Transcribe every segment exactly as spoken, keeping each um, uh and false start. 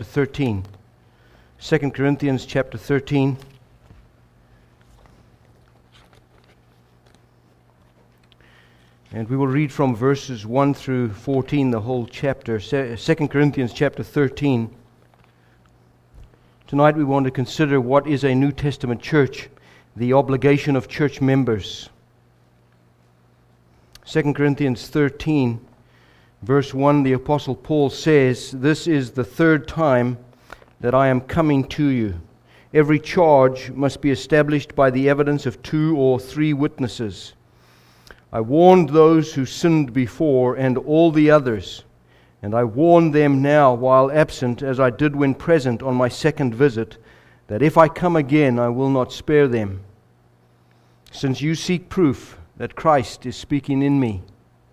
thirteen. Second Corinthians chapter thirteen. And we will read from verses one through fourteen, the whole chapter. Second Corinthians chapter thirteen. Tonight we want to consider what is a New Testament church, the obligation of church members. Second Corinthians thirteen, verse one, the Apostle Paul says, "This is the third time that I am coming to you. Every charge must be established by the evidence of two or three witnesses. I warned those who sinned before and all the others, and I warn them now while absent, as I did when present on my second visit, that if I come again I will not spare them. Since you seek proof that Christ is speaking in me.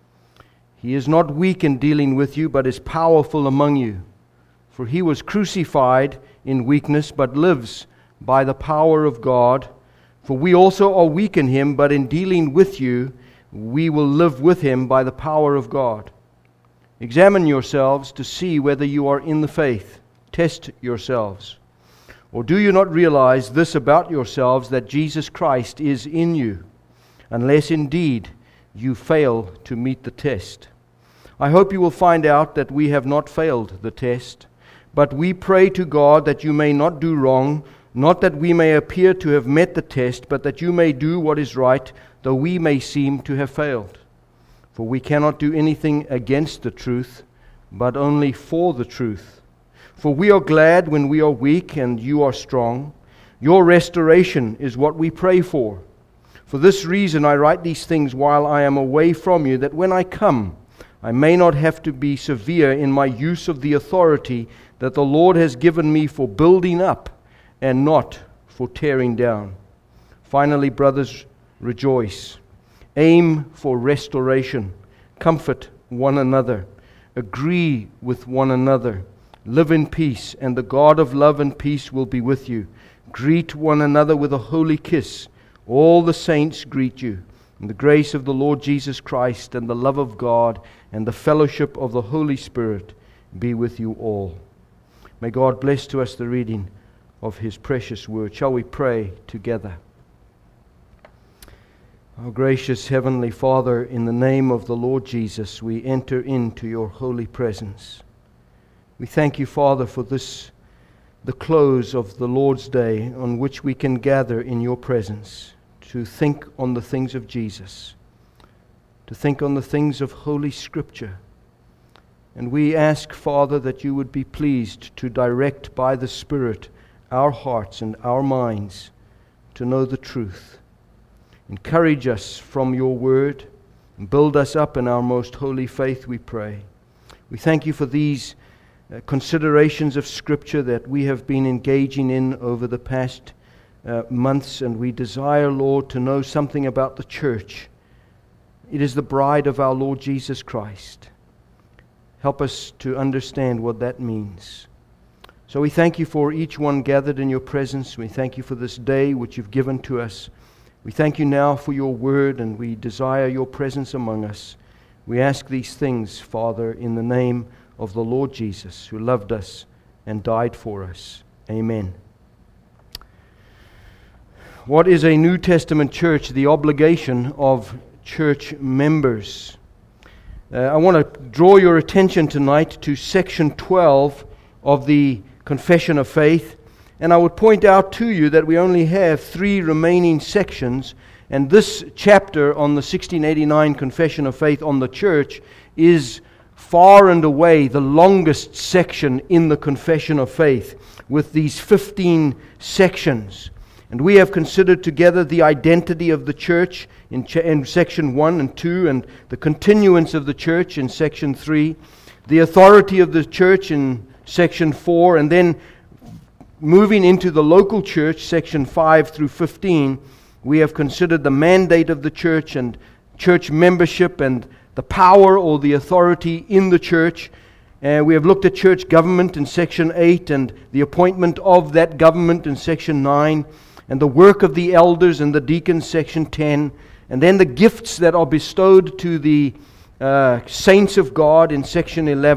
He is not weak in dealing with you, but is powerful among you. For he was crucified in weakness, but lives by the power of God. For we also are weak in him, but in dealing with you, we will live with him by the power of God. Examine yourselves to see whether you are in the faith. Test yourselves. Or do you not realize this about yourselves, that Jesus Christ is in you, unless indeed you fail to meet the test? I hope you will find out that we have not failed the test. But we pray to God that you may not do wrong, not that we may appear to have met the test, but that you may do what is right, though we may seem to have failed. For we cannot do anything against the truth, but only for the truth. For we are glad when we are weak and you are strong. Your restoration is what we pray for. For this reason I write these things while I am away from you, that when I come, I may not have to be severe in my use of the authority that the Lord has given me for building up and not for tearing down. Finally, brothers, rejoice. Aim for restoration. Comfort one another. Agree with one another. Live in peace, and the God of love and peace will be with you. Greet one another with a holy kiss. All the saints greet you. And the grace of the Lord Jesus Christ and the love of God and the fellowship of the Holy Spirit be with you all." May God bless to us the reading of His precious word. Shall we pray together? Our gracious Heavenly Father, in the name of the Lord Jesus, we enter into your holy presence. We thank you, Father, for this, the close of the Lord's Day, on which we can gather in your presence to think on the things of Jesus, to think on the things of Holy Scripture. And we ask, Father, that you would be pleased to direct by the Spirit our hearts and our minds to know the truth. Encourage us from your word and build us up in our most holy faith, we pray. We thank you for these uh, considerations of Scripture that we have been engaging in over the past uh, months, and we desire, Lord, to know something about the church. It is the bride of our Lord Jesus Christ. Help us to understand what that means. So we thank you for each one gathered in your presence. We thank you for this day which you've given to us. We thank you now for your word, and we desire your presence among us. We ask these things, Father, in the name of the Lord Jesus, who loved us and died for us. Amen. What is a New Testament church? The obligation of church members. Uh, I want to draw your attention tonight to section twelve of the Confession of Faith. And I would point out to you that we only have three remaining sections, and this chapter on the sixteen eighty-nine Confession of Faith on the church is far and away the longest section in the Confession of Faith, with these fifteen sections. And we have considered together the identity of the church in, ch- in section one and two, and the continuance of the church in section three, the authority of the church in section four, and then moving into the local church, section five through fifteen, we have considered the mandate of the church and church membership and the power or the authority in the church. And we have looked at church government in section eight and the appointment of that government in section nine, and the work of the elders and the deacons, section ten, and then the gifts that are bestowed to the uh, saints of God in section eleven,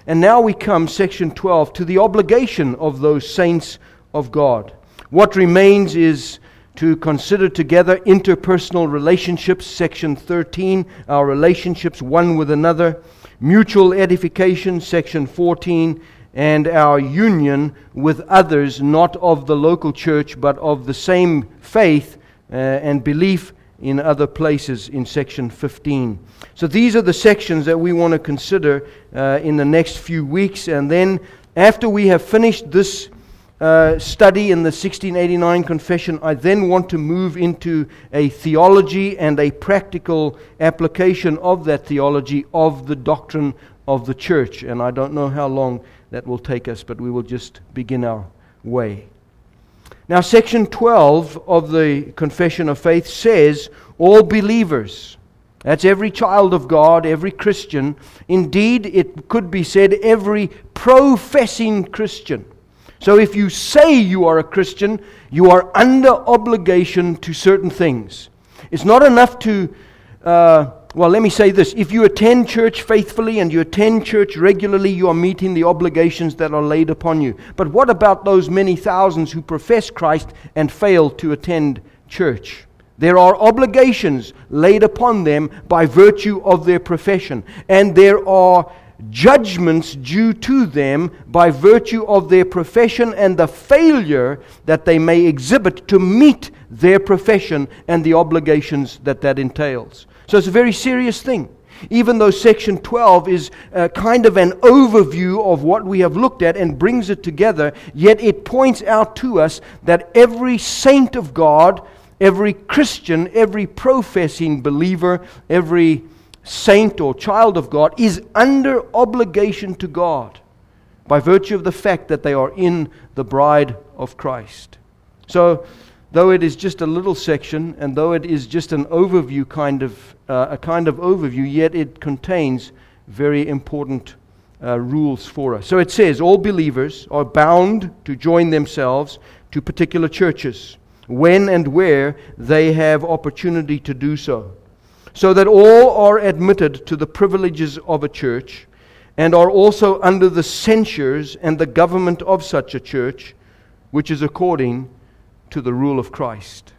And now we come, section twelve, to the obligation of those saints of God. What remains is to consider together interpersonal relationships, section thirteen, our relationships one with another, mutual edification, section fourteen, and our union with others, not of the local church, but of the same faith uh, and belief in other places, in section fifteen. So these are the sections that we want to consider uh, in the next few weeks. And then after we have finished this uh, study in the sixteen eighty-nine Confession, I then want to move into a theology and a practical application of that theology of the doctrine of the church. And I don't know how long that will take us, but we will just begin our way. Now, section twelve of the Confession of Faith says, all believers, that's every child of God, every Christian, indeed it could be said every professing Christian. So if you say you are a Christian, you are under obligation to certain things. It's not enough to, uh, well, let me say this. If you attend church faithfully and you attend church regularly, you are meeting the obligations that are laid upon you. But what about those many thousands who profess Christ and fail to attend church? There are obligations laid upon them by virtue of their profession, and there are judgments due to them by virtue of their profession and the failure that they may exhibit to meet their profession and the obligations that that entails. So it's a very serious thing. Even though section twelve is uh, kind of an overview of what we have looked at and brings it together, yet it points out to us that every saint of God, every Christian, every professing believer, every saint or child of God is under obligation to God by virtue of the fact that they are in the bride of Christ. So, though it is just a little section, and though it is just an overview kind of uh, a kind of overview, yet it contains very important uh, rules for us. So it says, all believers are bound to join themselves to particular churches when and where they have opportunity to do so, so that all are admitted to the privileges of a church and are also under the censures and the government of such a church, which is according to the rule of Christ.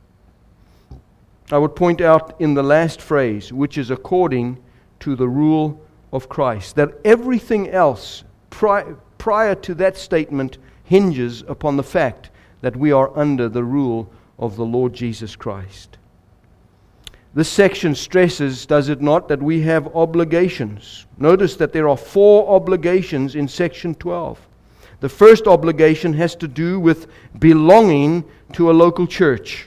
I would point out in the last phrase, which is according to the rule of Christ, that everything else pri- prior to that statement hinges upon the fact that we are under the rule of the Lord Jesus Christ. This section stresses, does it not, that we have obligations. Notice that there are four obligations in section twelve. The first obligation has to do with belonging to a local church,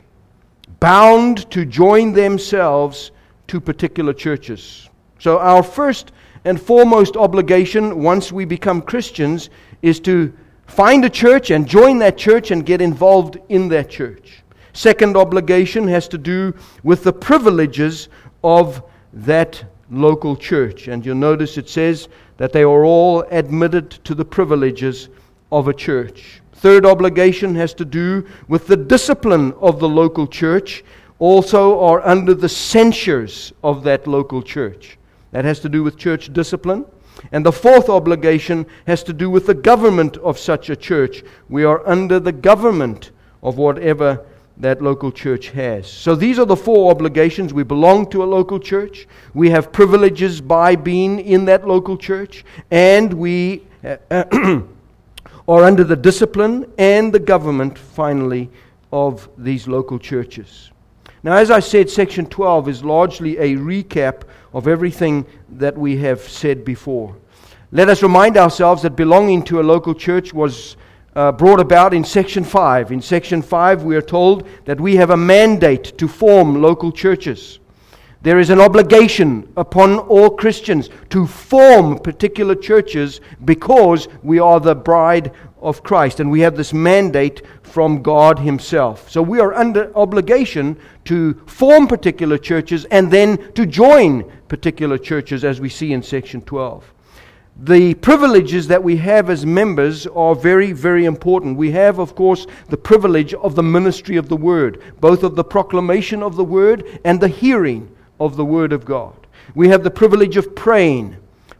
bound to join themselves to particular churches. So our first and foremost obligation once we become Christians is to find a church and join that church and get involved in that church. Second obligation has to do with the privileges of that local church. And you'll notice it says that they are all admitted to the privileges of a church. Third obligation has to do with the discipline of the local church, also are under the censures of that local church. That has to do with church discipline. And the fourth obligation has to do with the government of such a church. We are under the government of whatever that local church has. So these are the four obligations. We belong to a local church. We have privileges by being in that local church. And we uh, are under the discipline and the government, finally, of these local churches. Now, as I said, section twelve is largely a recap of everything that we have said before. Let us remind ourselves that belonging to a local church was uh, brought about in section five. In section five, we are told that we have a mandate to form local churches. There is an obligation upon all Christians to form particular churches because we are the bride of Christ, and we have this mandate from God Himself. So we are under obligation to form particular churches and then to join particular churches, as we see in section twelve. The privileges that we have as members are very, very important. We have, of course, the privilege of the ministry of the Word, both of the proclamation of the Word and the hearing of the Word of God. We have the privilege of praying,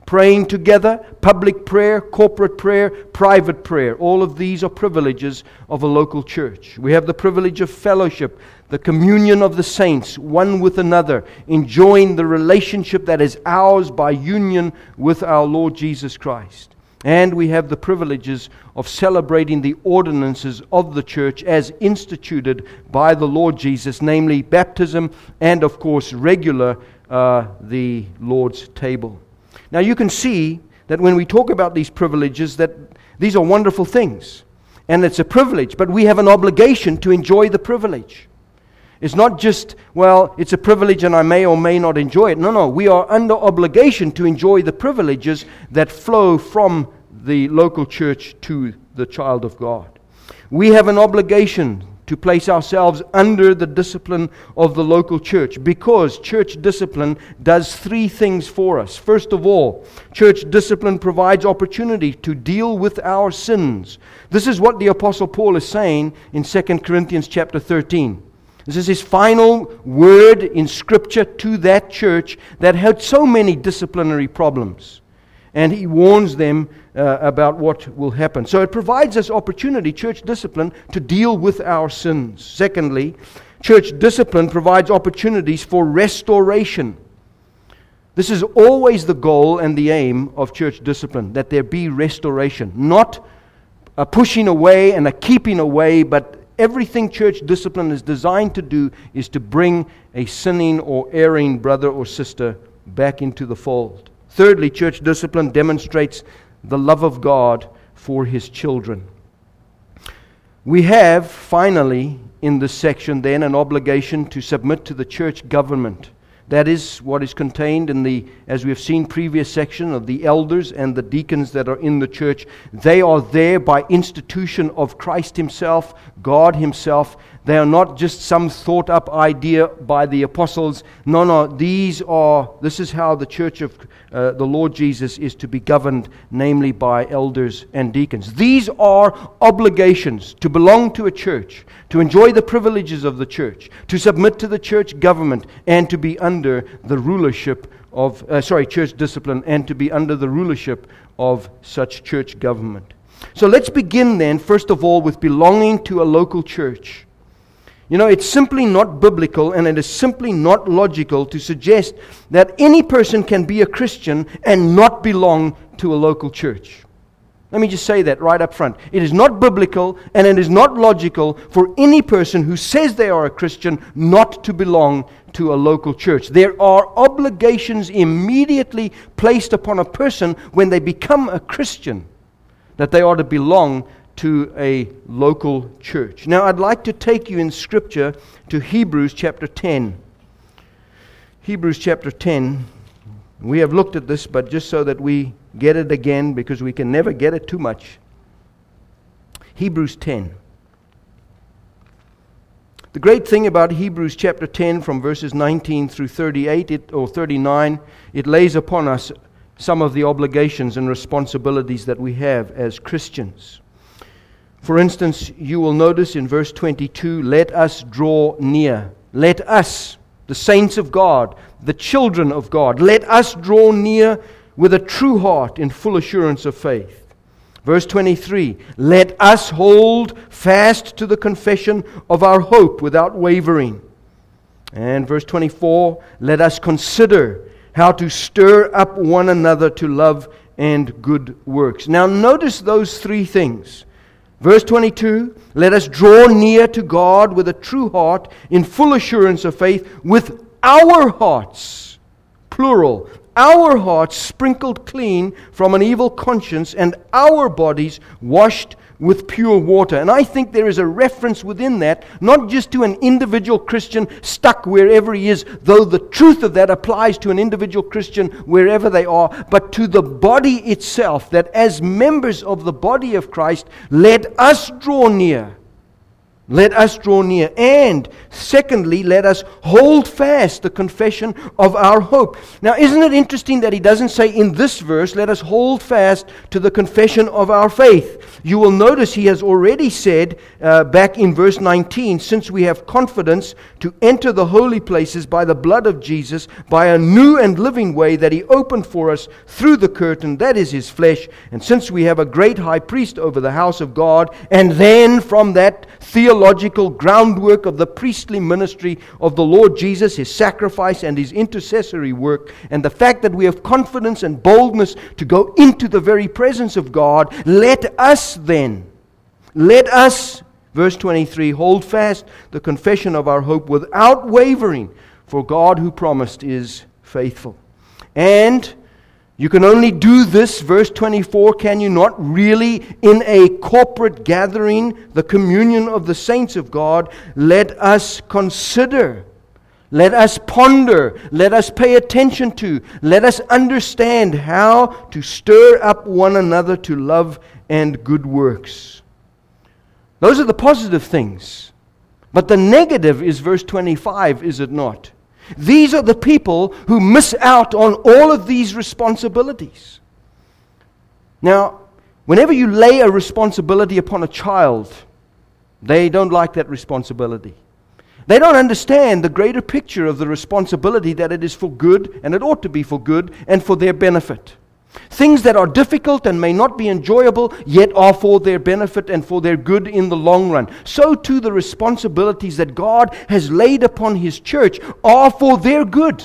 praying together, public prayer, corporate prayer, private prayer. All of these are privileges of a local church. We have the privilege of fellowship, the communion of the saints, one with another, enjoying the relationship that is ours by union with our Lord Jesus Christ. And we have the privileges of celebrating the ordinances of the church as instituted by the Lord Jesus, namely baptism and, of course, regular uh, the Lord's table. Now you can see that when we talk about these privileges, that these are wonderful things. And it's a privilege, but we have an obligation to enjoy the privilege. It's not just, well, it's a privilege and I may or may not enjoy it. No, no, we are under obligation to enjoy the privileges that flow from the local church to the child of God. We have an obligation to place ourselves under the discipline of the local church, because church discipline does three things for us. First of all, church discipline provides opportunity to deal with our sins. This is what the Apostle Paul is saying in Second Corinthians chapter thirteen. This is his final word in Scripture to that church that had so many disciplinary problems. And he warns them uh, about what will happen. So it provides us opportunity, church discipline, to deal with our sins. Secondly, church discipline provides opportunities for restoration. This is always the goal and the aim of church discipline, that there be restoration. Not a pushing away and a keeping away, but everything church discipline is designed to do is to bring a sinning or erring brother or sister back into the fold. Thirdly, church discipline demonstrates the love of God for His children. We have, finally, in this section then, an obligation to submit to the church government. That is what is contained in the, as we have seen, previous section of the elders and the deacons that are in the church. They are there by institution of Christ Himself, God Himself. They are not just some thought up idea by the apostles. No, no, these are, this is how the church of uh, the Lord Jesus is to be governed, namely by elders and deacons. These are obligations to belong to a church, to enjoy the privileges of the church, to submit to the church government, and to be under the rulership of, uh, sorry, church discipline, and to be under the rulership of such church government. So let's begin then, first of all, with belonging to a local church. You know, it's simply not biblical, and it is simply not logical to suggest that any person can be a Christian and not belong to a local church. Let me just say that right up front. It is not biblical, and it is not logical for any person who says they are a Christian not to belong to a local church. There are obligations immediately placed upon a person when they become a Christian, that they ought to belong to a local church. Now, I'd like to take you in Scripture to Hebrews chapter ten. Hebrews chapter ten. We have looked at this, but just so that we get it again, because we can never get it too much. Hebrews ten. The great thing about Hebrews chapter ten, from verses nineteen through thirty-eight, it, or thirty-nine, it lays upon us some of the obligations and responsibilities that we have as Christians. For instance, you will notice in verse twenty-two, let us draw near. Let us, the saints of God, the children of God, let us draw near with a true heart in full assurance of faith. Verse twenty-three, let us hold fast to the confession of our hope without wavering. And verse twenty-four, let us consider how to stir up one another to love and good works. Now notice those three things. Verse twenty-two, let us draw near to God with a true heart in full assurance of faith, with our hearts, plural, our hearts sprinkled clean from an evil conscience, and our bodies washed with pure water. And I think there is a reference within that, not just to an individual Christian stuck wherever he is, though the truth of that applies to an individual Christian wherever they are, but to the body itself, that as members of the body of Christ, let us draw near Let us draw near. And secondly, let us hold fast the confession of our hope. Now, isn't it interesting that he doesn't say in this verse, let us hold fast to the confession of our faith? You will notice he has already said uh, back in verse nineteen, since we have confidence to enter the holy places by the blood of Jesus, by a new and living way that he opened for us through the curtain, that is his flesh. And since we have a great high priest over the house of God, and then from that theological groundwork of the priestly ministry of the Lord Jesus, his sacrifice and his intercessory work, and the fact that we have confidence and boldness to go into the very presence of God, let us then, let us, verse twenty-three, hold fast the confession of our hope without wavering, for God who promised is faithful. And you can only do this, verse twenty-four, can you not, really in a corporate gathering, the communion of the saints of God? Let us consider, let us ponder, let us pay attention to, let us understand how to stir up one another to love and good works. Those are the positive things. But the negative is verse twenty-five, is it not? These are the people who miss out on all of these responsibilities. Now, whenever you lay a responsibility upon a child, they don't like that responsibility. They don't understand the greater picture of the responsibility, that it is for good, and it ought to be for good, and for their benefit. Things that are difficult and may not be enjoyable, yet are for their benefit and for their good in the long run. So too the responsibilities that God has laid upon His church are for their good.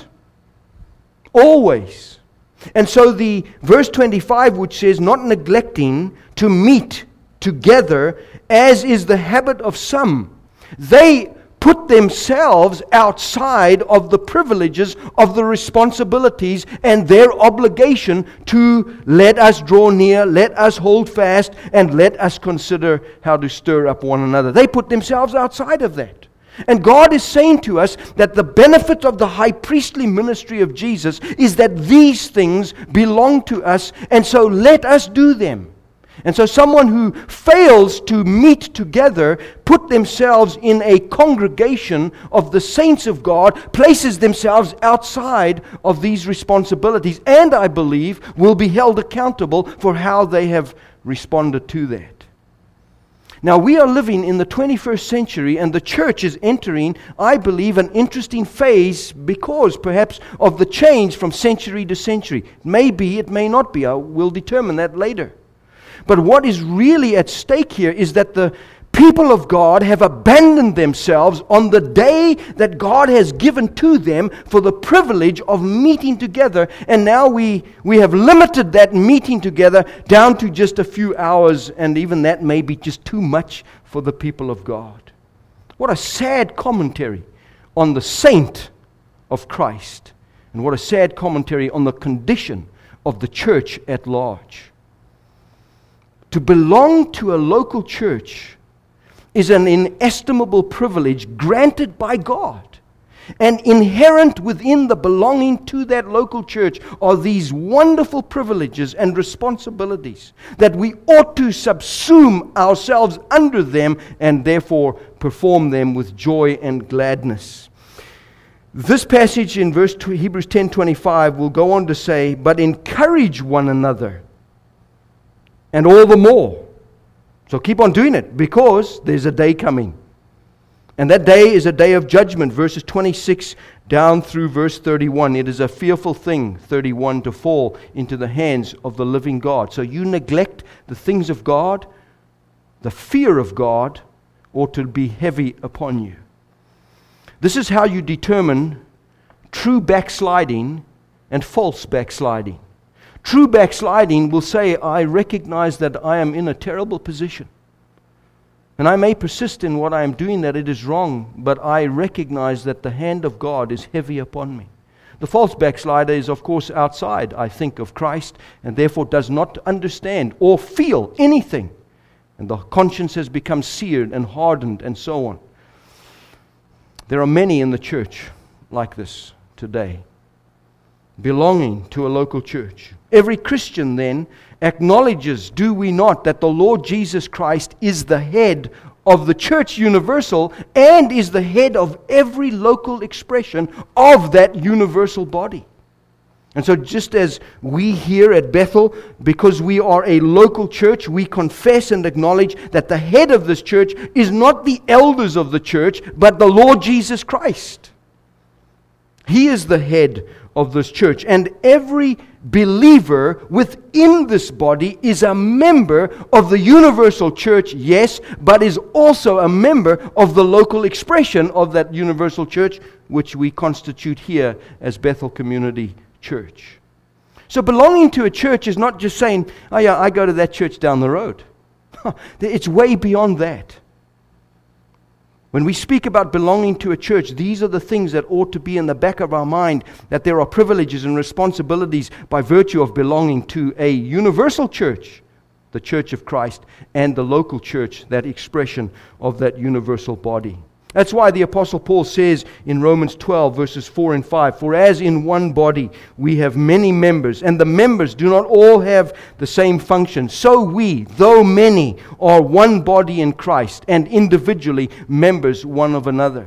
Always. And so the verse twenty-five, which says, not neglecting to meet together, as is the habit of some, they put themselves outside of the privileges of the responsibilities and their obligation to let us draw near, let us hold fast, and let us consider how to stir up one another. They put themselves outside of that. And God is saying to us that the benefit of the high priestly ministry of Jesus is that these things belong to us, and so let us do them. And so someone who fails to meet together, put themselves in a congregation of the saints of God, places themselves outside of these responsibilities, and I believe will be held accountable for how they have responded to that. Now, we are living in the twenty-first century, and the church is entering, I believe, an interesting phase because perhaps of the change from century to century. It may be, it may not be. I will determine that later. But what is really at stake here is that the people of God have abandoned themselves on the day that God has given to them for the privilege of meeting together. And now we, we have limited that meeting together down to just a few hours, and even that may be just too much for the people of God. What a sad commentary on the saint of Christ, and what a sad commentary on the condition of the church at large. To belong to a local church is an inestimable privilege granted by God. And inherent within the belonging to that local church are these wonderful privileges and responsibilities that we ought to subsume ourselves under them and therefore perform them with joy and gladness. This passage in verse Hebrews ten twenty-five will go on to say, but encourage one another, and all the more. So keep on doing it, because there's a day coming. And that day is a day of judgment, verses twenty-six down through verse thirty-one. It is a fearful thing, thirty-one, to fall into the hands of the living God. So you neglect the things of God, the fear of God ought to be heavy upon you. This is how you determine true backsliding and false backsliding. True backsliding will say, I recognize that I am in a terrible position. And I may persist in what I am doing, that it is wrong, but I recognize that the hand of God is heavy upon me. The false backslider is, of course, outside, I think, of Christ, and therefore does not understand or feel anything. And the conscience has become seared and hardened and so on. There are many in the church like this today, belonging to a local church. Every Christian then acknowledges, do we not, that the Lord Jesus Christ is the head of the church universal and is the head of every local expression of that universal body. And so just as we here at Bethel, because we are a local church, we confess and acknowledge that the head of this church is not the elders of the church, but the Lord Jesus Christ. He is the head of this church. And every believer within this body is a member of the universal church, yes, but is also a member of the local expression of that universal church, which we constitute here as Bethel Community Church. So belonging to a church is not just saying, oh yeah, I go to that church down the road. It's way beyond that. When we speak about belonging to a church, these are the things that ought to be in the back of our mind, that there are privileges and responsibilities by virtue of belonging to a universal church, the Church of Christ, and the local church, that expression of that universal body. That's why the Apostle Paul says in Romans twelve, verses four and five, "For as in one body we have many members, and the members do not all have the same function, so we, though many, are one body in Christ, and individually members one of another."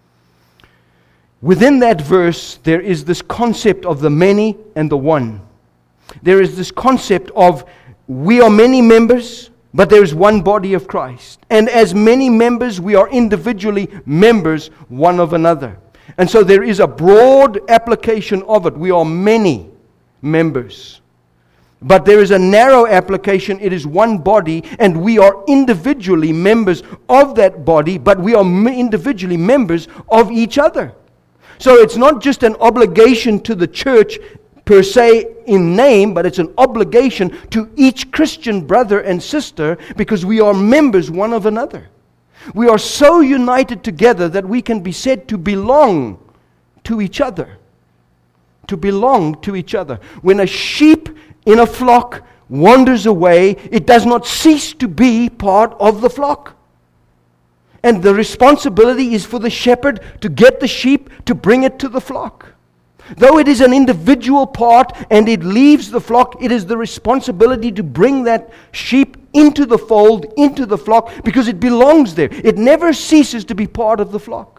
Within that verse, there is this concept of the many and the one. There is this concept of we are many members, but there is one body of Christ. And as many members, we are individually members one of another. And so there is a broad application of it. We are many members. But there is a narrow application. It is one body, and we are individually members of that body, but we are individually members of each other. So it's not just an obligation to the church per se in name, but it's an obligation to each Christian brother and sister, because we are members one of another. We are so united together that we can be said to belong to each other. To belong to each other. When a sheep in a flock wanders away, it does not cease to be part of the flock. And the responsibility is for the shepherd to get the sheep, to bring it to the flock. Though it is an individual part and it leaves the flock, it is the responsibility to bring that sheep into the fold, into the flock, because it belongs there. It never ceases to be part of the flock.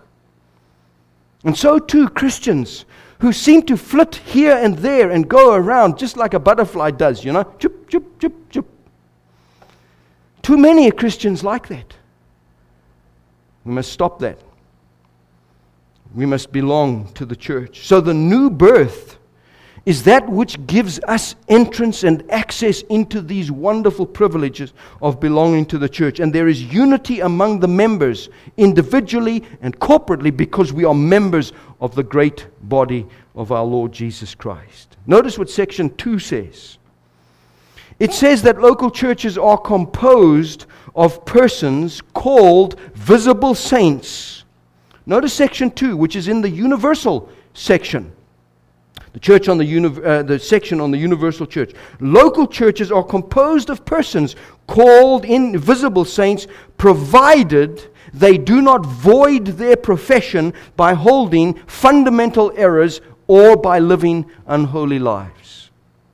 And so too, Christians who seem to flit here and there and go around just like a butterfly does, you know, chup, chup, chup, chup. Too many Christians like that. We must stop that. We must belong to the church. So the new birth is that which gives us entrance and access into these wonderful privileges of belonging to the church. And there is unity among the members, individually and corporately, because we are members of the great body of our Lord Jesus Christ. Notice what section two says. It says that local churches are composed of persons called visible saints. Notice section two, which is in the universal section. The church on the uni- uh, the section on the universal church. Local churches are composed of persons called invisible saints, provided they do not void their profession by holding fundamental errors or by living unholy lives.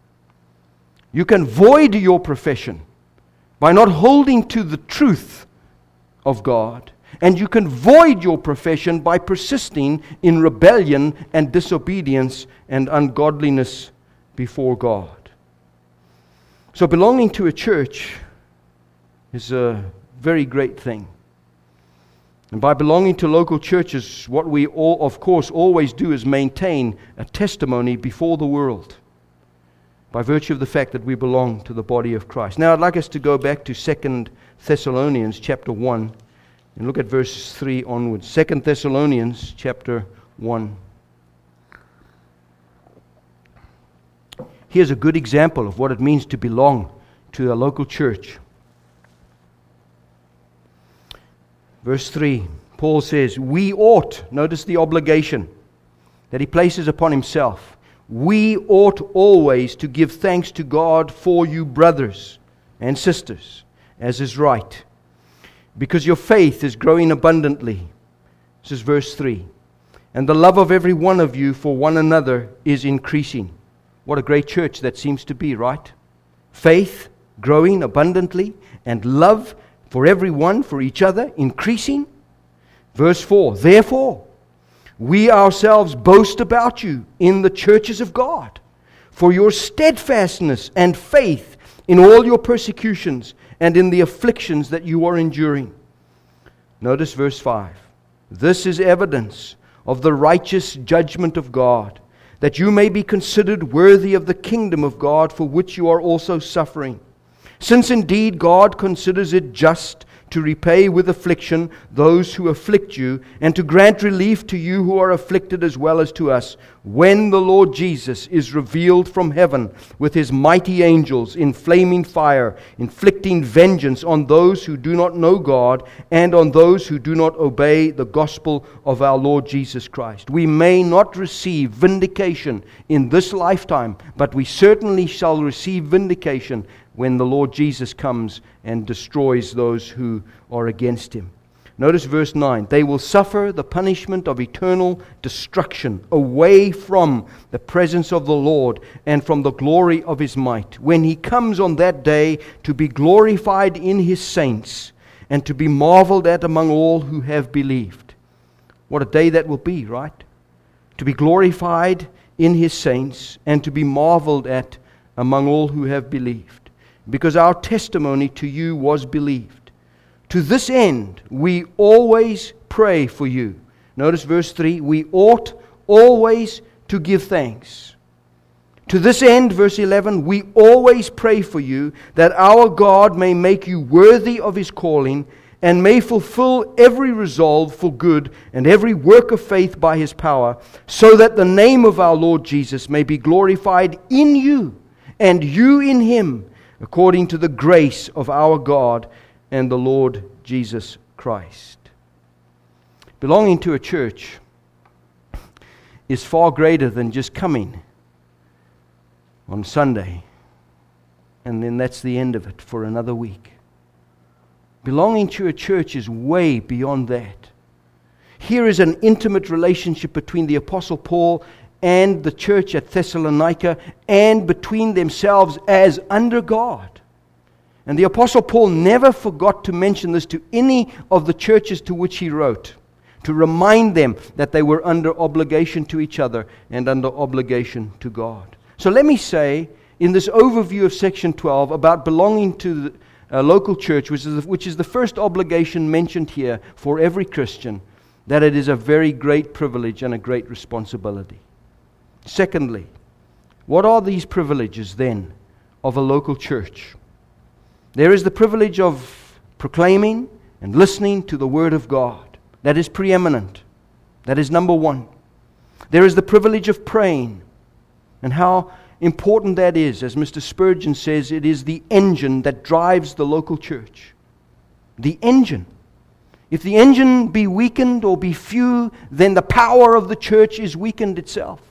You can void your profession by not holding to the truth of God. And you can void your profession by persisting in rebellion and disobedience and ungodliness before God. So belonging to a church is a very great thing. And by belonging to local churches, what we all, of course, always do is maintain a testimony before the world, by virtue of the fact that we belong to the body of Christ. Now I'd like us to go back to Second Thessalonians chapter one. And look at verses three onwards. Second Thessalonians chapter one. Here's a good example of what it means to belong to a local church. Verse three, Paul says, we ought, notice the obligation that he places upon himself. We ought always to give thanks to God for you brothers and sisters, as is right, because your faith is growing abundantly. This is verse three. And the love of every one of you for one another is increasing. What a great church that seems to be, right? Faith growing abundantly and love for everyone, for each other, increasing. Verse four, therefore, we ourselves boast about you in the churches of God, for your steadfastness and faith in all your persecutions and in the afflictions that you are enduring. Notice verse five. This is evidence of the righteous judgment of God, that you may be considered worthy of the kingdom of God, for which you are also suffering. Since indeed God considers it just to repay with affliction those who afflict you, and to grant relief to you who are afflicted as well as to us, when the Lord Jesus is revealed from heaven with his mighty angels in flaming fire, inflicting vengeance on those who do not know God and on those who do not obey the gospel of our Lord Jesus Christ. We may not receive vindication in this lifetime, but we certainly shall receive vindication when the Lord Jesus comes and destroys those who are against him. Notice verse nine. They will suffer the punishment of eternal destruction away from the presence of the Lord and from the glory of his might, when he comes on that day to be glorified in his saints and to be marveled at among all who have believed. What a day that will be, right? To be glorified in his saints and to be marveled at among all who have believed. Because our testimony to you was believed. To this end, we always pray for you. Notice verse three, we ought always to give thanks. To this end, verse eleven, we always pray for you, that our God may make you worthy of his calling, and may fulfill every resolve for good and every work of faith by his power, so that the name of our Lord Jesus may be glorified in you, and you in him, according to the grace of our God and the Lord Jesus Christ. Belonging to a church is far greater than just coming on Sunday, and then that's the end of it for another week. Belonging to a church is way beyond that. Here is an intimate relationship between the Apostle Paul and the church at Thessalonica, and between themselves as under God. And the Apostle Paul never forgot to mention this to any of the churches to which he wrote, to remind them that they were under obligation to each other and under obligation to God. So let me say, in this overview of section twelve about belonging to a local church, which is, the, which is the first obligation mentioned here for every Christian, that it is a very great privilege and a great responsibility. Secondly, what are these privileges then of a local church? There is the privilege of proclaiming and listening to the Word of God. That is preeminent. That is number one. There is the privilege of praying, and how important that is. As Mister Spurgeon says, it is the engine that drives the local church. The engine. If the engine be weakened or be few, then the power of the church is weakened itself.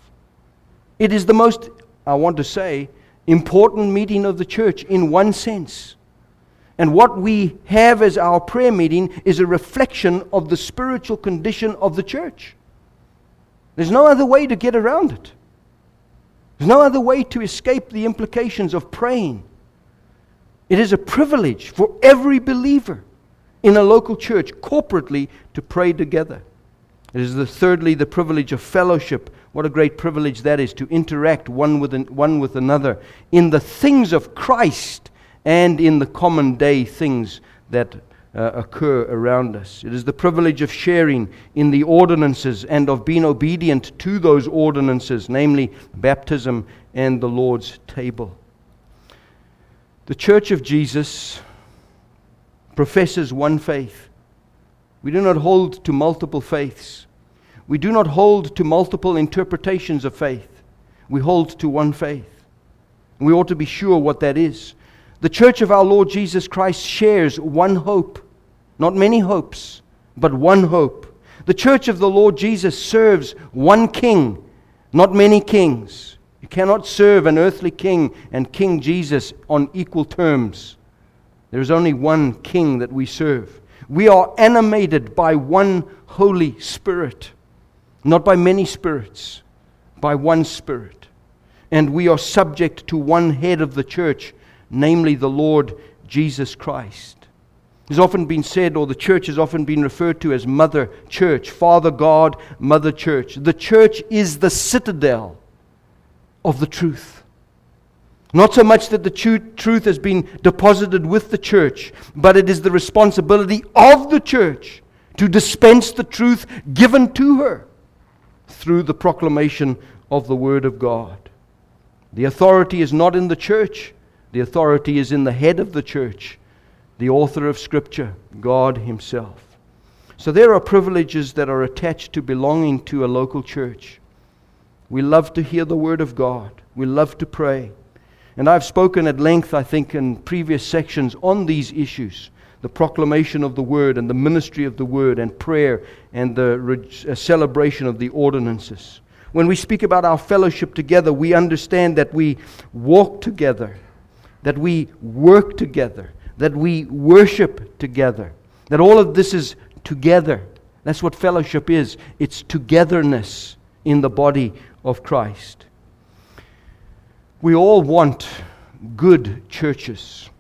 It is the most, I want to say, important meeting of the church in one sense. And what we have as our prayer meeting is a reflection of the spiritual condition of the church. There's no other way to get around it. There's no other way to escape the implications of praying. It is a privilege for every believer in a local church corporately to pray together. It is the thirdly the privilege of fellowship. What a great privilege that is, to interact one with an, one with another in the things of Christ and in the common day things that uh, occur around us. It is the privilege of sharing in the ordinances and of being obedient to those ordinances, namely baptism and the Lord's table. The Church of Jesus professes one faith. We do not hold to multiple faiths. We do not hold to multiple interpretations of faith. We hold to one faith. We ought to be sure what that is. The church of our Lord Jesus Christ shares one hope, not many hopes, but one hope. The church of the Lord Jesus serves one king, not many kings. You cannot serve an earthly king and King Jesus on equal terms. There is only one king that we serve. We are animated by one Holy Spirit, not by many spirits, by one Spirit. And we are subject to one head of the church, namely the Lord Jesus Christ. It's often been said, or the church has often been referred to as Mother Church. Father God, Mother Church. The church is the citadel of the truth. Not so much that the truth has been deposited with the church, but it is the responsibility of the church to dispense the truth given to her through the proclamation of the Word of God. The authority is not in the church. The authority is in the head of the church, the author of Scripture, God Himself. So there are privileges that are attached to belonging to a local church. We love to hear the Word of God. We love to pray. And I've spoken at length, I think, in previous sections on these issues. The proclamation of the Word and the ministry of the Word and prayer and the re- uh, celebration of the ordinances. When we speak about our fellowship together, we understand that we walk together, that we work together, that we worship together, that all of this is together. That's what fellowship is. It's togetherness in the body of Christ. We all want good churches.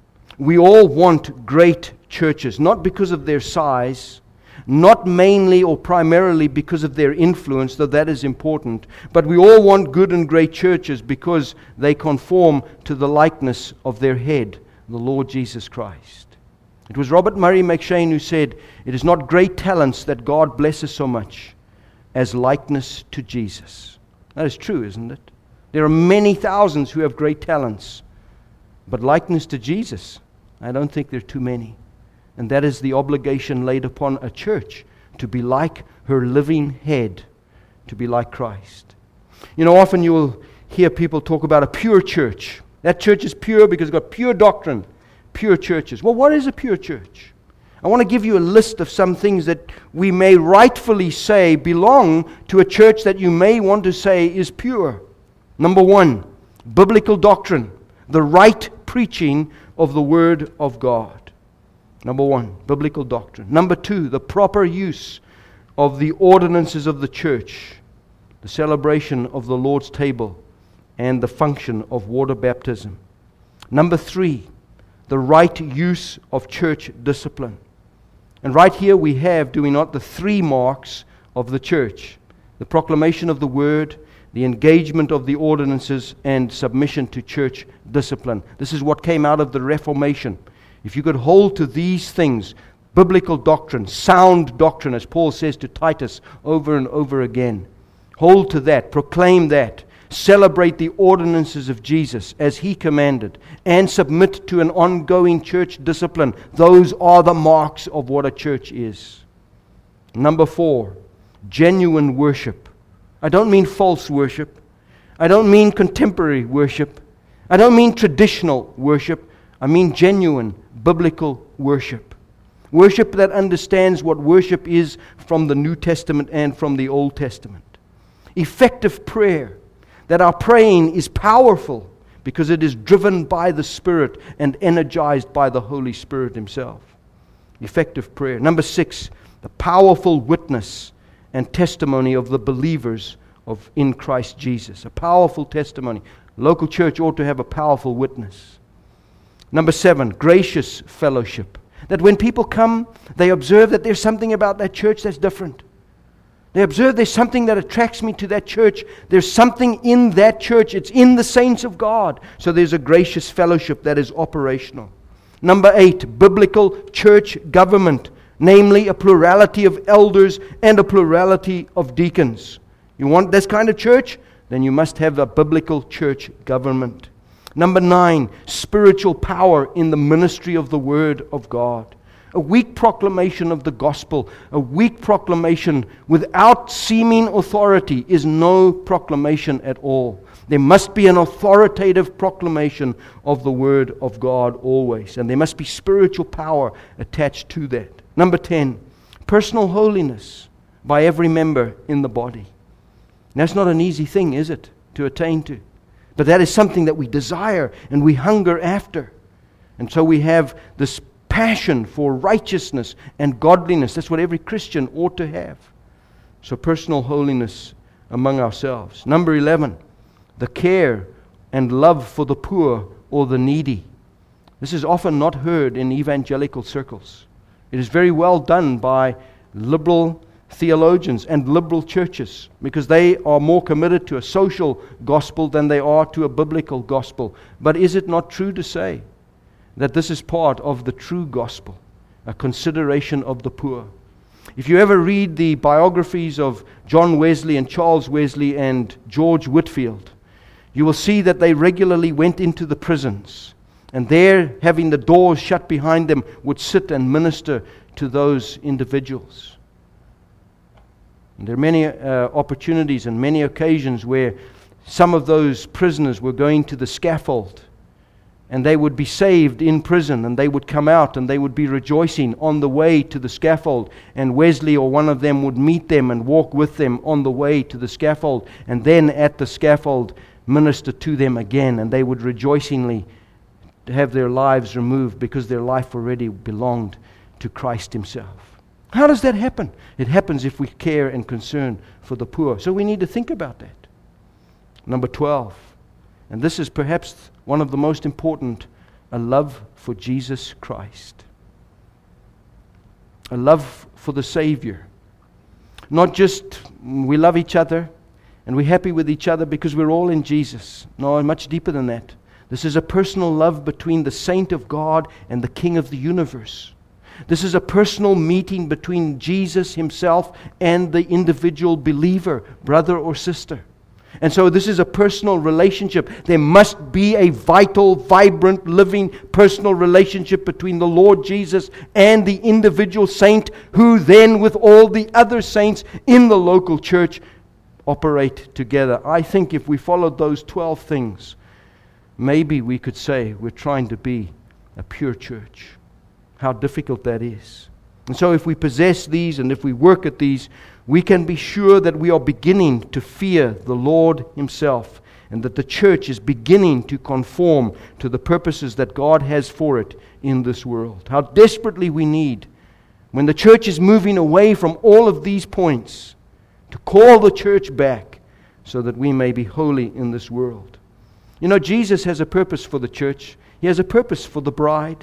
We all want great churches, not because of their size, not mainly or primarily because of their influence, though that is important, but we all want good and great churches because they conform to the likeness of their head, the Lord Jesus Christ. It was Robert Murray McCheyne who said, "It is not great talents that God blesses so much as likeness to Jesus." That is true, isn't it? There are many thousands who have great talents, but likeness to Jesus, I don't think there are too many. And that is the obligation laid upon a church, to be like her living head, to be like Christ. You know, often you will hear people talk about a pure church. That church is pure because it's got pure doctrine, pure churches. Well, what is a pure church? I want to give you a list of some things that we may rightfully say belong to a church that you may want to say is pure. Number one, biblical doctrine, the right preaching of the Word of God. Number one, biblical doctrine. Number two, the proper use of the ordinances of the church, the celebration of the Lord's table, and the function of water baptism. Number three, the right use of church discipline. And right here we have, do we not, the three marks of the church: the proclamation of the Word, the engagement of the ordinances, and submission to church discipline. This is what came out of the Reformation. If you could hold to these things, biblical doctrine, sound doctrine, as Paul says to Titus over and over again, hold to that, proclaim that, celebrate the ordinances of Jesus as He commanded, and submit to an ongoing church discipline. Those are the marks of what a church is. Number four, genuine worship. I don't mean false worship. I don't mean contemporary worship. I don't mean traditional worship. I mean genuine biblical worship. Worship that understands what worship is from the New Testament and from the Old Testament. Effective prayer. That our praying is powerful because it is driven by the Spirit and energized by the Holy Spirit Himself. Effective prayer. Number six, the powerful witness and testimony of the believers of in Christ Jesus. A powerful testimony. Local church ought to have a powerful witness. Number seven, gracious fellowship. That when people come, they observe that there's something about that church that's different. They observe there's something that attracts me to that church. There's something in that church. It's in the saints of God. So there's a gracious fellowship that is operational. Number eight, biblical church government. Namely, a plurality of elders and a plurality of deacons. You want this kind of church? Then you must have a biblical church government. Number nine, spiritual power in the ministry of the Word of God. A weak proclamation of the gospel, a weak proclamation without seeming authority is no proclamation at all. There must be an authoritative proclamation of the Word of God always. And there must be spiritual power attached to that. Number ten, personal holiness by every member in the body. And that's not an easy thing, is it, to attain to? But that is something that we desire and we hunger after. And so we have this passion for righteousness and godliness. That's what every Christian ought to have. So personal holiness among ourselves. Number eleven, the care and love for the poor or the needy. This is often not heard in evangelical circles. It is very well done by liberal theologians and liberal churches because they are more committed to a social gospel than they are to a biblical gospel. But is it not true to say that this is part of the true gospel, a consideration of the poor? If you ever read the biographies of John Wesley and Charles Wesley and George Whitefield, you will see that they regularly went into the prisons, and there, having the doors shut behind them, would sit and minister to those individuals. And there are many uh, opportunities and many occasions where some of those prisoners were going to the scaffold, and they would be saved in prison, and they would come out and they would be rejoicing on the way to the scaffold, and Wesley or one of them would meet them and walk with them on the way to the scaffold, and then at the scaffold minister to them again, and they would rejoicingly have their lives removed because their life already belonged to Christ Himself. How does that happen? It happens if we care and concern for the poor. So we need to think about that. Number twelve, and this is perhaps one of the most important, a love for Jesus Christ. A love for the Savior. Not just we love each other and we're happy with each other because we're all in Jesus. No, much deeper than that. This is a personal love between the saint of God and the King of the universe. This is a personal meeting between Jesus Himself and the individual believer, brother or sister. And so this is a personal relationship. There must be a vital, vibrant, living, personal relationship between the Lord Jesus and the individual saint, who then with all the other saints in the local church operate together. I think if we followed those twelve things, maybe we could say we're trying to be a pure church. How difficult that is. And so if we possess these and if we work at these, we can be sure that we are beginning to fear the Lord Himself, and that the church is beginning to conform to the purposes that God has for it in this world. How desperately we need, when the church is moving away from all of these points, to call the church back so that we may be holy in this world. You know, Jesus has a purpose for the church. He has a purpose for the bride.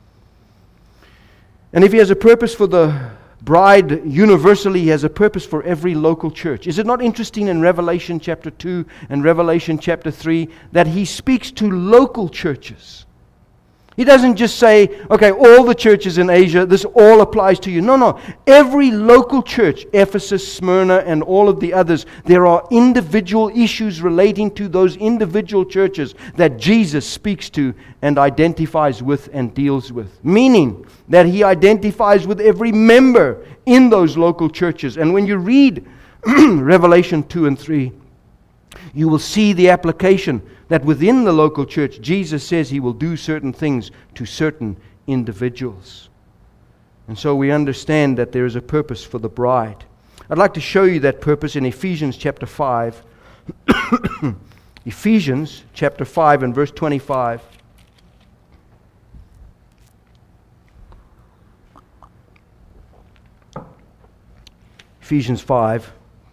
And if He has a purpose for the bride universally, He has a purpose for every local church. Is it not interesting in Revelation chapter two and Revelation chapter three that He speaks to local churches? He doesn't just say, okay, all the churches in Asia, this all applies to you. No, no. Every local church, Ephesus, Smyrna, and all of the others, there are individual issues relating to those individual churches that Jesus speaks to and identifies with and deals with. Meaning that He identifies with every member in those local churches. And when you read Revelation two and three, you will see the application that within the local church, Jesus says He will do certain things to certain individuals. And so we understand that there is a purpose for the bride. I'd like to show you that purpose in Ephesians chapter five. Ephesians chapter five and verse twenty-five. Ephesians five.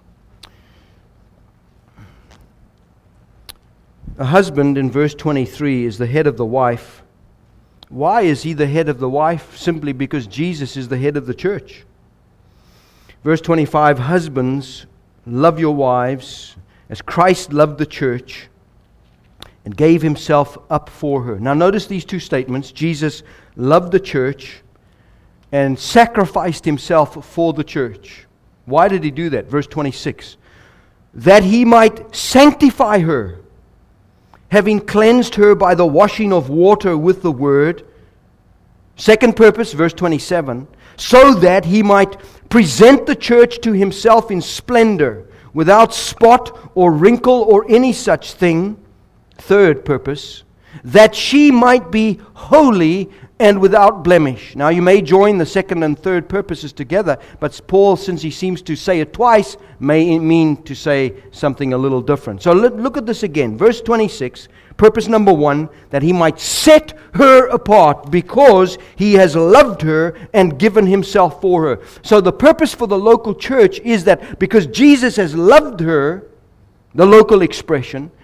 A husband, in verse twenty-three, is the head of the wife. Why is he the head of the wife? Simply because Jesus is the head of the church. Verse twenty-five, husbands, love your wives as Christ loved the church and gave Himself up for her. Now notice these two statements. Jesus loved the church and sacrificed Himself for the church. Why did He do that? Verse twenty-six, that He might sanctify her, having cleansed her by the washing of water with the word. Second purpose, verse twenty-seven, so that He might present the church to Himself in splendor, without spot or wrinkle or any such thing. Third purpose, that she might be holy and without blemish. Now you may join the second and third purposes together, but Paul, since he seems to say it twice, may mean to say something a little different. So look at this again. Verse twenty-six, purpose number one, that He might set her apart because He has loved her and given Himself for her. So the purpose for the local church is that because Jesus has loved her, the local expression,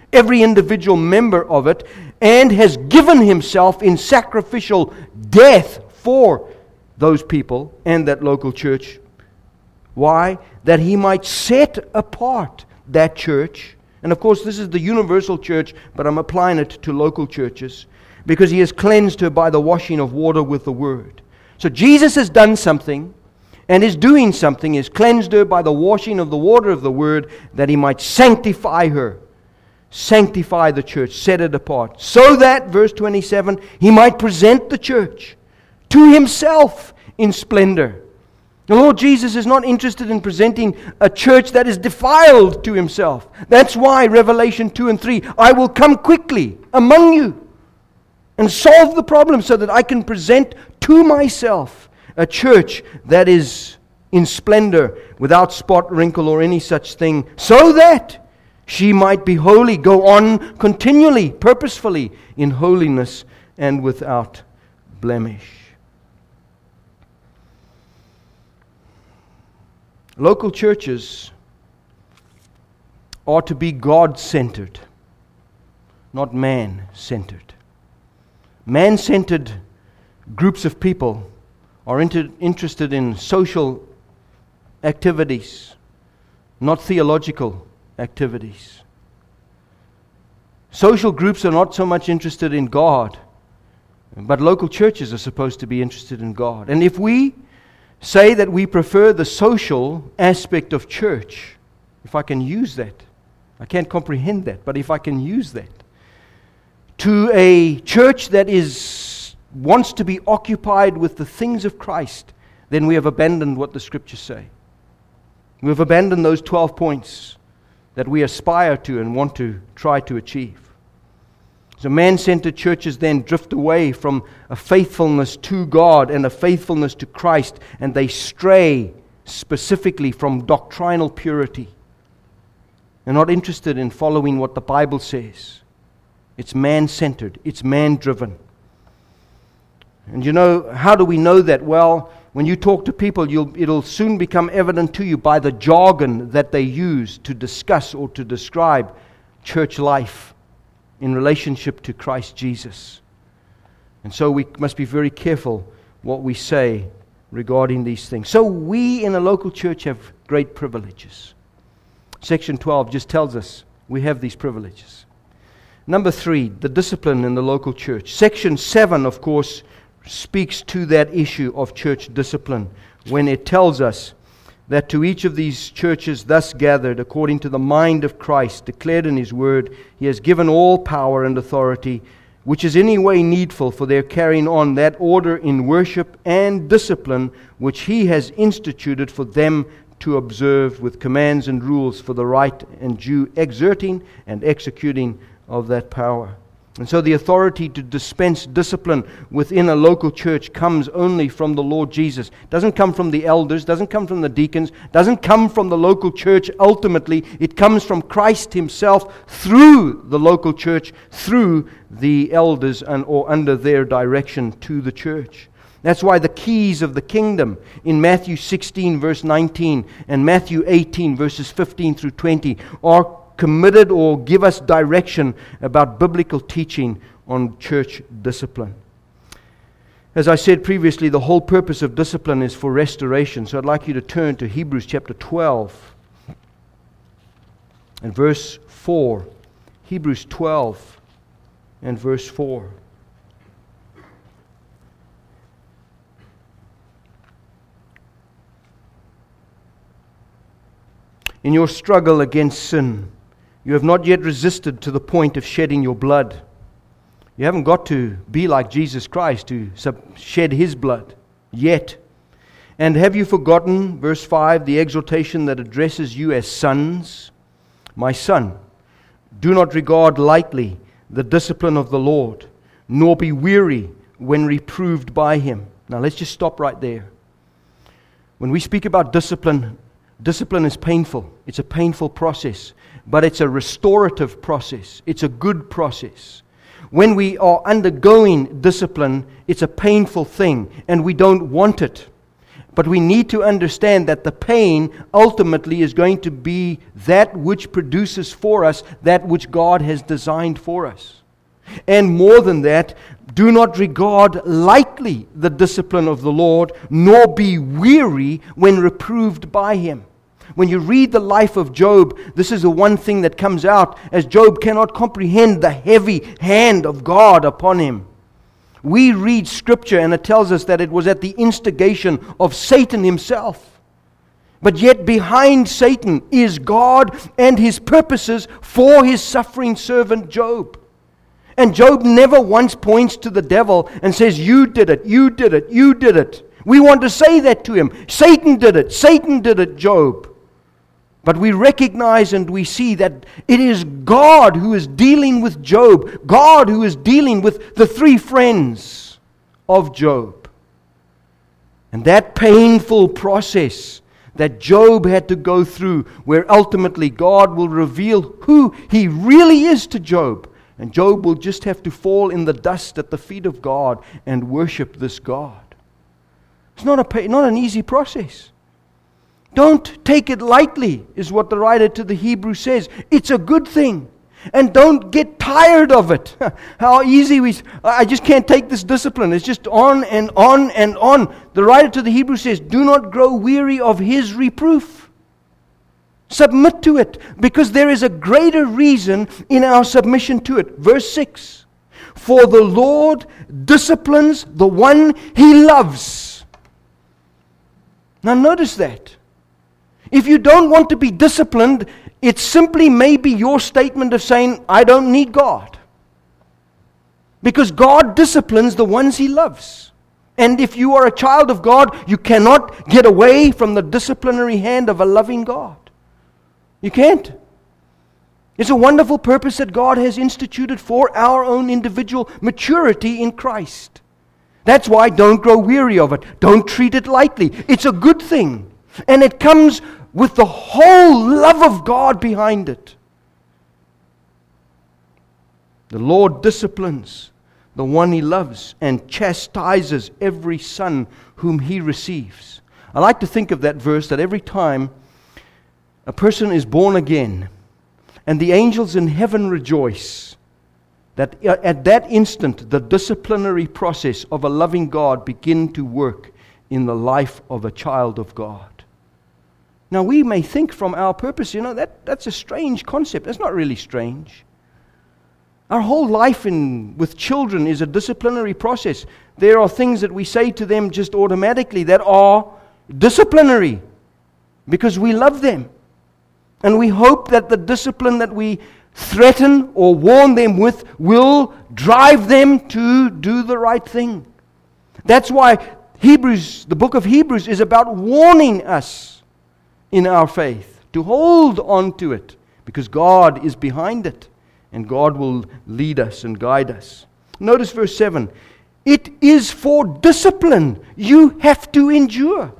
every individual member of it, and has given himself in sacrificial death for those people and that local church. Why? That he might set apart that church. And of course, this is the universal church, but I'm applying it to local churches, because he has cleansed her by the washing of water with the word. So Jesus has done something, and is doing something, is cleansed her by the washing of the water of the word, that he might sanctify her. Sanctify the church, set it apart, so that, verse twenty-seven, he might present the church to himself in splendor. The Lord Jesus is not interested in presenting a church that is defiled to himself. That's why Revelation two and three, I will come quickly among you and solve the problem so that I can present to myself a church that is in splendor, without spot, wrinkle, or any such thing, so that she might be holy, go on continually, purposefully, in holiness and without blemish. Local churches are to be God-centered, not man-centered. Man-centered groups of people are inter- interested in social activities, not theological activities. Social groups are not so much interested in God, but local churches are supposed to be interested in God. And if we say that we prefer the social aspect of church, if I can use that, I can't comprehend that, but if I can use that, to a church that is wants to be occupied with the things of Christ, then we have abandoned what the Scriptures say. We have abandoned those twelve points that we aspire to and want to try to achieve. So man-centered churches then drift away from a faithfulness to God and a faithfulness to Christ, and they stray specifically from doctrinal purity. They're not interested in following what the Bible says. It's man-centered. It's man-driven. And you know, how do we know that? Well, when you talk to people, you'll, it'll soon become evident to you by the jargon that they use to discuss or to describe church life in relationship to Christ Jesus. And so we must be very careful what we say regarding these things. So we in a local church have great privileges. Section twelve just tells us we have these privileges. Number three, the discipline in the local church. Section seven, of course, speaks to that issue of church discipline when it tells us that to each of these churches thus gathered, according to the mind of Christ, declared in His Word, He has given all power and authority, which is any way needful for their carrying on that order in worship and discipline which He has instituted for them to observe, with commands and rules for the right and due exerting and executing of that power. And so the authority to dispense discipline within a local church comes only from the Lord Jesus. It doesn't come from the elders, doesn't come from the deacons, doesn't come from the local church ultimately. It comes from Christ Himself through the local church, through the elders and or under their direction to the church. That's why the keys of the kingdom in Matthew sixteen verse nineteen and Matthew eighteen verses fifteen through twenty are committed or give us direction about biblical teaching on church discipline. As I said previously, the whole purpose of discipline is for restoration. So I'd like you to turn to Hebrews chapter twelve and verse four. Hebrews twelve and verse four. In your struggle against sin, you have not yet resisted to the point of shedding your blood. You haven't got to be like Jesus Christ to shed His blood yet. And have you forgotten, verse five, the exhortation that addresses you as sons? My son, do not regard lightly the discipline of the Lord, nor be weary when reproved by Him. Now let's just stop right there. When we speak about discipline, discipline is painful. It's a painful process. But it's a restorative process. It's a good process. When we are undergoing discipline, it's a painful thing, and we don't want it. But we need to understand that the pain ultimately is going to be that which produces for us that which God has designed for us. And more than that, do not regard lightly the discipline of the Lord, nor be weary when reproved by Him. When you read the life of Job, this is the one thing that comes out, as Job cannot comprehend the heavy hand of God upon him. We read Scripture and it tells us that it was at the instigation of Satan himself. But yet behind Satan is God and His purposes for His suffering servant Job. And Job never once points to the devil and says, you did it, you did it, you did it. We want to say that to him. Satan did it, Satan did it, Job. But we recognize and we see that it is God who is dealing with Job. God who is dealing with the three friends of Job. And that painful process that Job had to go through, where ultimately God will reveal who He really is to Job. And Job will just have to fall in the dust at the feet of God and worship this God. It's not a not an easy process. Don't take it lightly, is what the writer to the Hebrews says. It's a good thing. And don't get tired of it. How easy we... I just can't take this discipline. It's just on and on and on. The writer to the Hebrews says, do not grow weary of His reproof. Submit to it, because there is a greater reason in our submission to it. Verse six. For the Lord disciplines the one He loves. Now notice that. If you don't want to be disciplined, it simply may be your statement of saying, I don't need God. Because God disciplines the ones He loves. And if you are a child of God, you cannot get away from the disciplinary hand of a loving God. You can't. It's a wonderful purpose that God has instituted for our own individual maturity in Christ. That's why don't grow weary of it. Don't treat it lightly. It's a good thing. And it comes with the whole love of God behind it. The Lord disciplines the one He loves and chastises every son whom He receives. I like to think of that verse, that every time a person is born again and the angels in heaven rejoice, that at that instant the disciplinary process of a loving God begin to work in the life of a child of God. Now we may think from our purpose, you know, that, that's a strange concept. It's not really strange. Our whole life in, with children is a disciplinary process. There are things that we say to them just automatically that are disciplinary because we love them. And we hope that the discipline that we threaten or warn them with will drive them to do the right thing. That's why Hebrews, the book of Hebrews, is about warning us in our faith, to hold on to it, because God is behind it, and God will lead us and guide us. Notice verse seven. It is for discipline you have to endure.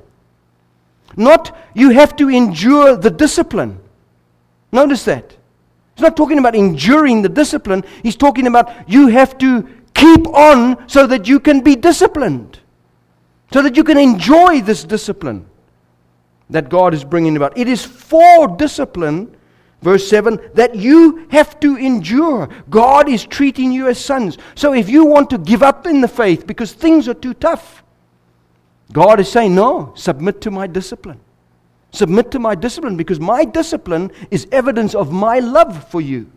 Not you have to endure the discipline. Notice that. He's not talking about enduring the discipline. He's talking about you have to keep on so that you can be disciplined, so that you can enjoy this discipline that God is bringing about. It is for discipline, verse seven, that you have to endure. God is treating you as sons. So if you want to give up in the faith because things are too tough, God is saying, no, submit to my discipline. Submit to my discipline, because my discipline is evidence of my love for you.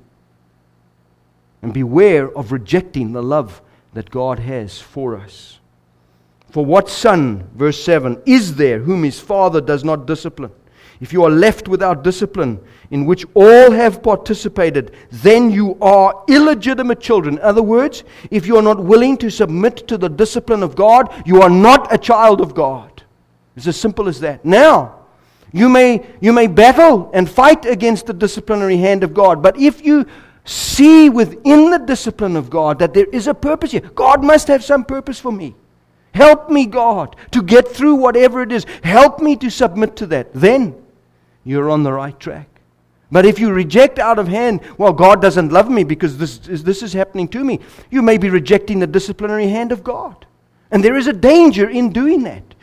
And beware of rejecting the love that God has for us. For what son, verse seven, is there whom his father does not discipline? If you are left without discipline, in which all have participated, then you are illegitimate children. In other words, if you are not willing to submit to the discipline of God, you are not a child of God. It's as simple as that. Now, you may, you may battle and fight against the disciplinary hand of God, but if you see within the discipline of God that there is a purpose here, God must have some purpose for me. Help me, God, to get through whatever it is. Help me to submit to that. Then you're on the right track. But if you reject out of hand, well, God doesn't love me because this is, this is happening to me, you may be rejecting the disciplinary hand of God. And there is a danger in doing that.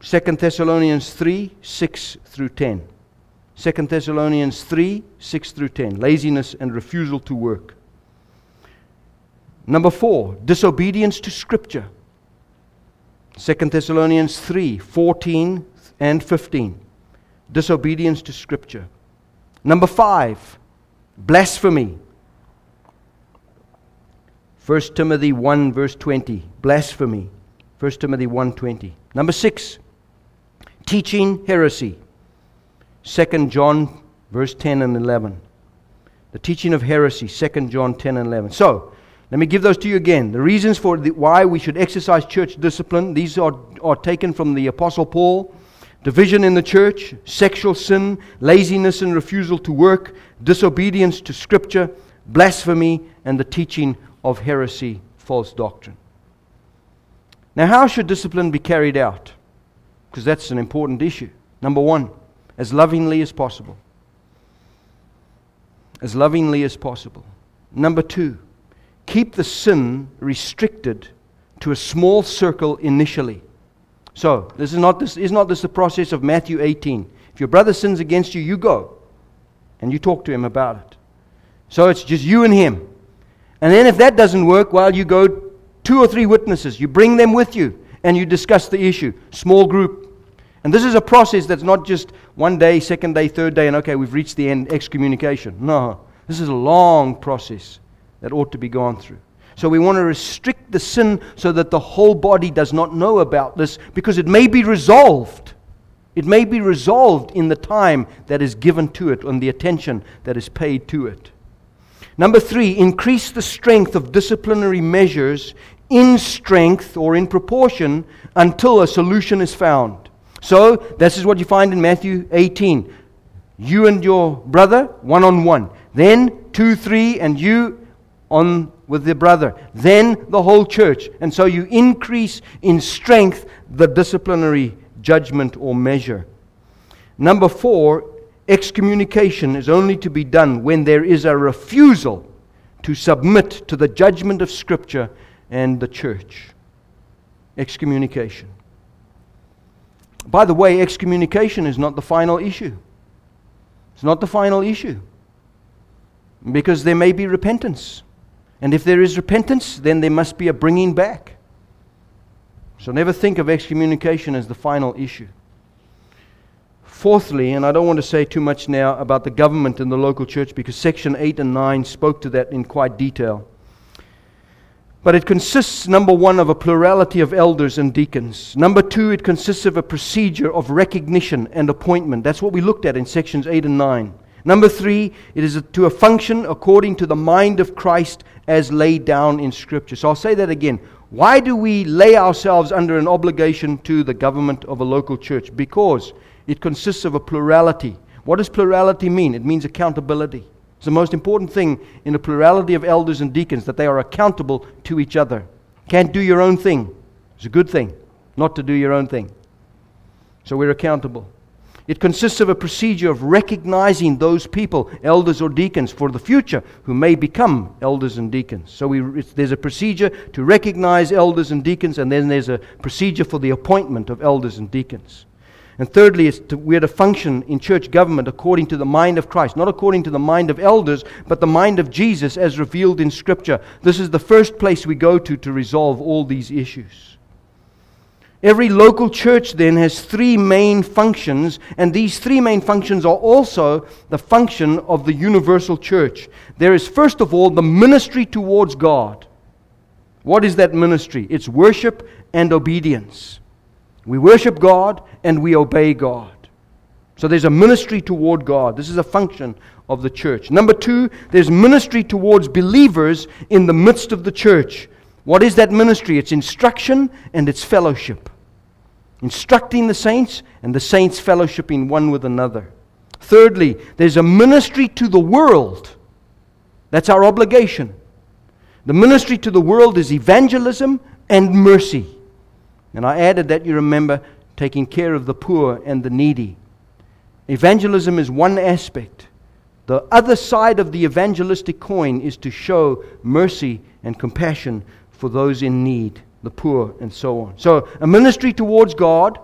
Second Thessalonians three, six through ten. Second Thessalonians three, six through ten. Laziness and refusal to work. Number four, disobedience to Scripture. Second Thessalonians three, fourteen and fifteen. Disobedience to Scripture. Number five, blasphemy. First Timothy one, verse twenty. Blasphemy. First Timothy one, twenty. Number six, teaching heresy. Second John, verse ten and eleven. The teaching of heresy. Second John ten and eleven. So, let me give those to you again. The reasons for the, why we should exercise church discipline. These are, are taken from the Apostle Paul. Division in the church, sexual sin, laziness and refusal to work, disobedience to Scripture, blasphemy, and the teaching of heresy, false doctrine. Now, how should discipline be carried out? Because that's an important issue. Number one, as lovingly as possible. As lovingly as possible. Number two, keep the sin restricted to a small circle initially. So, this is not this is not this the process of Matthew eighteen. If your brother sins against you, you go and you talk to him about it. So it's just you and him. And then if that doesn't work, well, you go two or three witnesses. You bring them with you and you discuss the issue. Small group. And this is a process that's not just one day, second day, third day, and okay, we've reached the end, excommunication. No, this is a long process that ought to be gone through. So we want to restrict the sin so that the whole body does not know about this, because it may be resolved. It may be resolved in the time that is given to it and the attention that is paid to it. Number three, increase the strength of disciplinary measures in strength or in proportion until a solution is found. So, this is what you find in Matthew eighteen. You and your brother, one on one. Then, two, three, and you on with the brother. Then, the whole church. And so you increase in strength the disciplinary judgment or measure. Number four, excommunication is only to be done when there is a refusal to submit to the judgment of Scripture and the church. Excommunication. By the way, excommunication is not the final issue. It's not the final issue. Because there may be repentance. And if there is repentance, then there must be a bringing back. So never think of excommunication as the final issue. Fourthly, and I don't want to say too much now about the government in the local church, because section eight and nine spoke to that in quite detail. But it consists, number one, of a plurality of elders and deacons. Number two, it consists of a procedure of recognition and appointment. That's what we looked at in sections eight and nine. Number three, it is to a function according to the mind of Christ as laid down in Scripture. So I'll say that again. Why do we lay ourselves under an obligation to the government of a local church? Because it consists of a plurality. What does plurality mean? It means accountability. It's the most important thing in a plurality of elders and deacons, that they are accountable to each other. Can't do your own thing. It's a good thing not to do your own thing. So we're accountable. It consists of a procedure of recognizing those people, elders or deacons, for the future who may become elders and deacons. So we, it's, there's a procedure to recognize elders and deacons, and then there's a procedure for the appointment of elders and deacons. And thirdly, it's to, we're to function in church government according to the mind of Christ, not according to the mind of elders, but the mind of Jesus as revealed in Scripture. This is the first place we go to to resolve all these issues. Every local church then has three main functions, and these three main functions are also the function of the universal church. There is, first of all, the ministry towards God. What is that ministry? It's worship and obedience. We worship God and we obey God. So there's a ministry toward God. This is a function of the church. Number two, there's ministry towards believers in the midst of the church. What is that ministry? It's instruction and it's fellowship. Instructing the saints and the saints fellowshipping one with another. Thirdly, there's a ministry to the world. That's our obligation. The ministry to the world is evangelism and mercy. And I added that, you remember, taking care of the poor and the needy. Evangelism is one aspect. The other side of the evangelistic coin is to show mercy and compassion for those in need, the poor and so on. So a ministry towards God,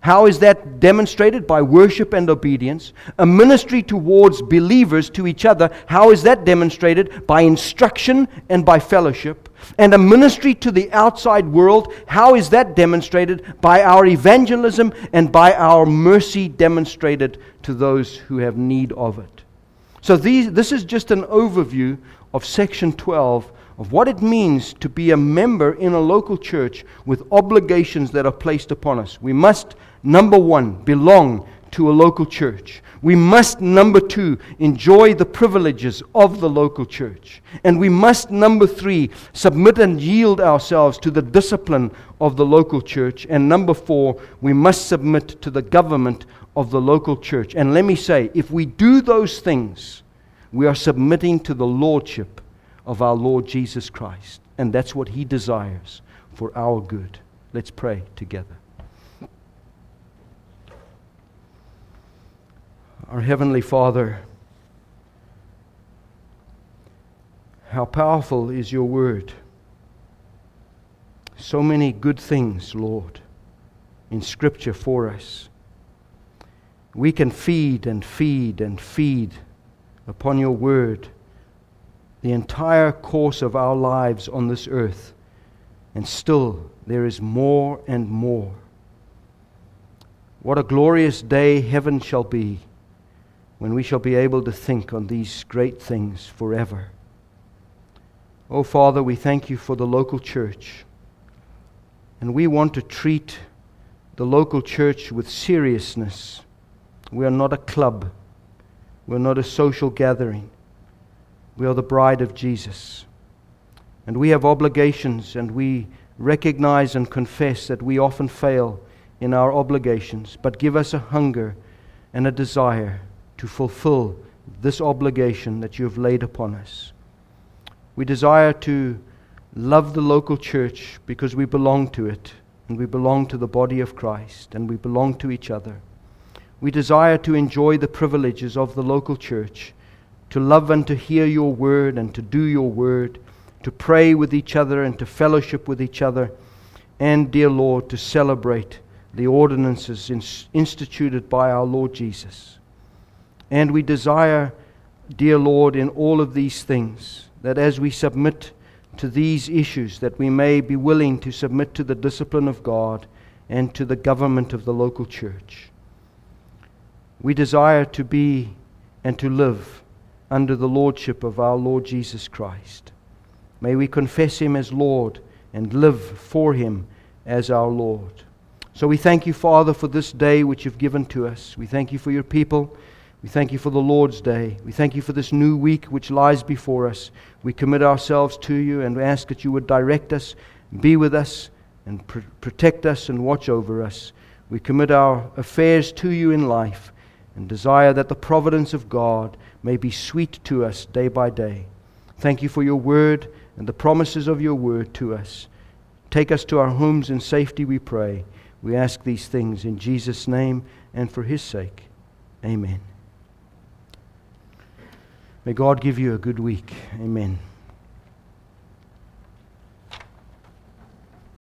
How is that demonstrated? By worship and obedience. A ministry towards believers to each other. How is that demonstrated? By instruction and by fellowship. And a ministry to the outside world. How is that demonstrated? By our evangelism and by our mercy demonstrated to those who have need of it. So these, this is just an overview of section twelve of what it means to be a member in a local church with obligations that are placed upon us. We must, number one, belong to a local church. We must, number two, enjoy the privileges of the local church. And we must, number three, submit and yield ourselves to the discipline of the local church. And number four, we must submit to the government of the local church. And let me say, if we do those things, we are submitting to the lordship of our Lord Jesus Christ. And that's what He desires for our good. Let's pray together. Our Heavenly Father, how powerful is Your Word. So many good things, Lord, in Scripture for us. We can feed and feed and feed upon Your Word the entire course of our lives on this earth, and still there is more and more. What a glorious day heaven shall be when we shall be able to think on these great things forever. Oh Father, we thank You for the local church, and we want to treat the local church with seriousness. We are not a club. We are not a social gathering. We are the bride of Jesus. And we have obligations, and we recognize and confess that we often fail in our obligations. But give us a hunger and a desire to fulfill this obligation that You have laid upon us. We desire to love the local church because we belong to it, and we belong to the body of Christ, and we belong to each other. We desire to enjoy the privileges of the local church, to love and to hear Your word and to do Your word, to pray with each other and to fellowship with each other, and, dear Lord, to celebrate the ordinances instituted by our Lord Jesus. And we desire, dear Lord, in all of these things, that as we submit to these issues, that we may be willing to submit to the discipline of God and to the government of the local church. We desire to be and to live under the lordship of our Lord Jesus Christ. May we confess Him as Lord and live for Him as our Lord. So we thank You, Father, for this day which You've given to us. We thank You for Your people. We thank You for the Lord's Day. We thank You for this new week which lies before us. We commit ourselves to You and we ask that You would direct us, be with us, and pr- protect us and watch over us. We commit our affairs to You in life and desire that the providence of God may be sweet to us day by day. Thank You for Your word and the promises of Your word to us. Take us to our homes in safety, we pray. We ask these things in Jesus' name and for His sake. Amen. May God give you a good week. Amen.